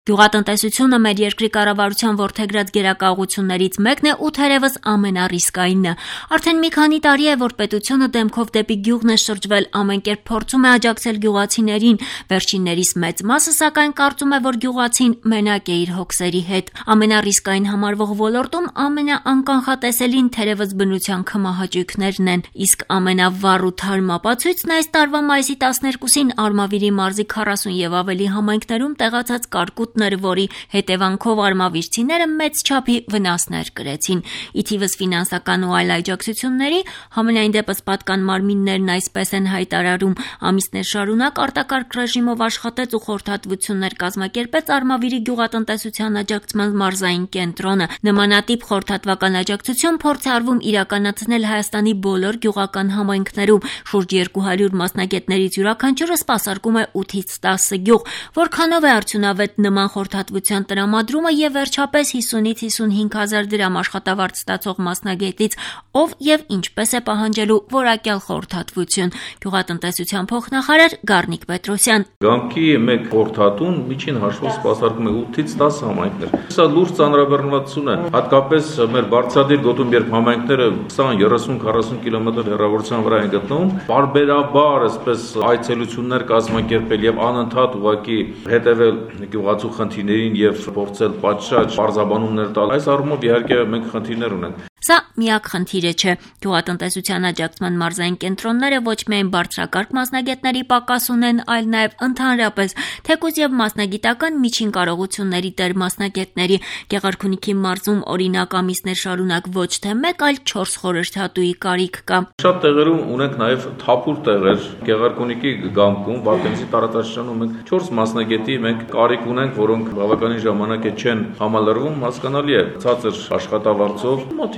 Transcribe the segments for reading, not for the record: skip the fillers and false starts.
Գյուղատնտեսությունը մեր երկրի կառավարության որդեգրած գերակաղություններից մեկն է ու թերևս ամենառիսկայինը։ Արդեն մի քանի տարի է, որ պետությունը դեմքով դեպի գյուղն է շրջվել, ամեն կերպ փորձում է աջակցել գյուղացիներին։ Վերջիններիս մեծ մասը սակայն կարծում է, որ գյուղացին մենակ է իր հոգսերի հետ։ Ամենառիսկային համարվող ոլորտում ամենաանկանխատեսելին թերևս բնության քմահաճույքներն են, իսկ ամենավառ ու թարմ ապացույցն այս տարվա մայիսի 12-ին Արմավիրի մարզի 40 եւ ավելի համայնքներում տեղացած կարկուտ որի հետևանքով արմավիրցիները մեծ չափի վնասներ կրեցին։ Ի թիվս ֆինանսական ու այլ աջակցությունների, համենայն դեպս պատկան մարմիններն այսպես են հայտարարում. ամիսներ շարունակ արտակարգ ռեժիմով աշխատեց ու խորհրդատվություններ կազմակերպեց Արմավիրի գյուղատնտեսության աջակցման մարզային կենտրոնը։ Նմանատիպ խորհրդատվական աջակցություն փորձ է արվում իրականացնել Հայաստանի բոլոր գյուղական համայնքներում։ Շուրջ 200 մասնագետներից յուրաքանչյուրը սպասարկում է 8-ից 10 գյուղ, որքանով է արդյունավետ նման խորհրդատվության տրամադրումը եւ վերջապես 50-ից 55 հազար դրամ աշխատավարձ ստացող մասնագետից ով եւ ինչպես է պահանջելու որակյալ խորհրդատվություն։ Գյուղատնտեսության փոխնախարար Գառնիկ Պետրոսյան. Գամքի մեկ խորհրդատուն միջին հաշվով սպասարկում է 8-ից 10 համայնքներ։ Սա լուրջ ծանրաբեռնվածություն է, հատկապես մեր Բարձրադիր Գոտումբերգ համայնքները 20-30-40 կիլոմետր հեռավորության վրա են գտնվում։ Բարբերաբար այսպես այցելություններ կազմակերպել եւ անընդհատ ուղղակի հետեւել գյուղացու խնդիրներին եւ փորձել պատշաճ բարձաբանումներ տալ։ Այս առումով իհարկե մենք խնդիրներ ունենք։ Սա միակ խնդիրը չէ։ Գյուղատնտեսության աջակցման մարզային կենտրոնները ոչ միայն բարձրակարգ մասնագետների պակաս ունեն, այլ նաև ընդհանրապես թեկուզ եւ մասնագիտական միջին կարողությունների տեր մասնագետների։ Գեղարքունիքի մարզում օրինակ ամիսներ շարունակ ոչ թե 1, այլ 4 խորհրդատուի կարիք կա։ Շատ տեղերում ունենք նաև թափուր տեղեր։ Գեղարքունիքի գամքում, Վարդենիսի տարածաշրջանում մենք 4 մասնագետի մենք կարիք ունենք, որոնք բավականին ժամանակ չեն համալրվում, հասկանալի է, ցածր աշխատավարձով մոտ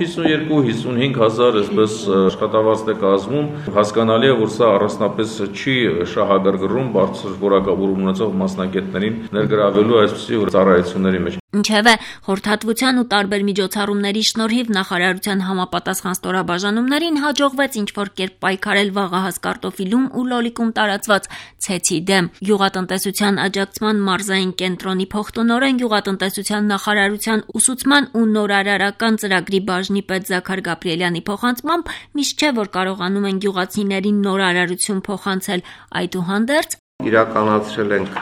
52-55 հազար այսպես աշխատավարձ է կազմում, հասկանալի է, որ սա առանձնապես չի շահագրգռում բարձր որակավորում ունեցող մասնագետներին ներգրավելու այսպիսի ծառայությունների մեջ։ Ինչևէ, խորհրդատվության ու տարբեր միջոցառումների շնորհիվ նախարարության համապատասխան ստորաբաժանումներին հաջողվեց ինչ-որ կերպ պայքարել վաղահաս կարտոֆիլում ու լոլիկում տարածված ցեցի դեմ։ Գյուղատնտեսության աջակցման մարզային կենտրոնի փոխտնօրեն գյուղատնտեսության նախարարության ուսուցման ու նորարարական ծրագրի բաժնի պետ Զաքար Գաբրիելյանի փոխանցմամբ միշտ չէ, որ կարողանում են գյուղացիներին նորարարություն փոխանցել, այդուհանդերձ իրականացրել ենք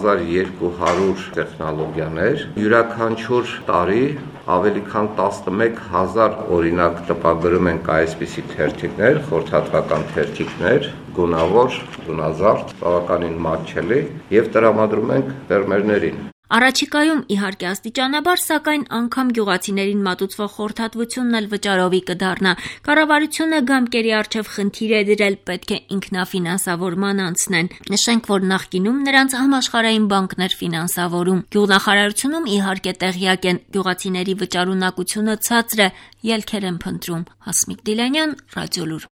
1200 տեխնոլոգիաներ, յուրաքանչյուր տարի ավելի քան 11000 օրինակ տպագրում ենք այսպիսի թերթիկներ, խորհրդատվական թերթիկներ, գունավոր, գունազարդ, բավականին մատչելի եւ տրամադրում ենք ֆերմերներին։ Առաջիկայում իհարկե աստիճանաբար, սակայն անգամ գյուղացիներին մատուցվող խորհրդատվությունն էլ վճարովի կդառնա։ Կառավարությունը գամկերի առջև խնդիր է դրել, պետք է ինքնաֆինանսավորման անցնեն։ Նշենք, որ նախկինում նրանց համաշխարհային բանկներ ֆինանսավորում։ Գյուղնախարարությունում իհարկե տեղյակ են, գյուղացիների վճարունակությունը ցածր է, ելքեր են փնտրում։ Հասմիկ Դիլանյան, Ռադիոլուր։